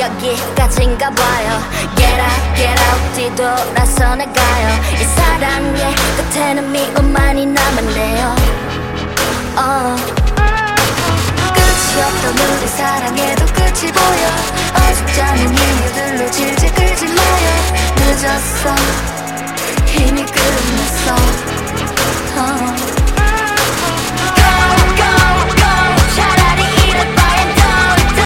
여기까지인가 봐요. Get out 뒤돌아서 나가요. 이 사랑의 끝에는 미움만이 남았네요. 끝이 없던 우리 사랑에도 끝이 보여. 어줍잖은 이유들로 질질 끌지 마요. 늦었어 이미 끝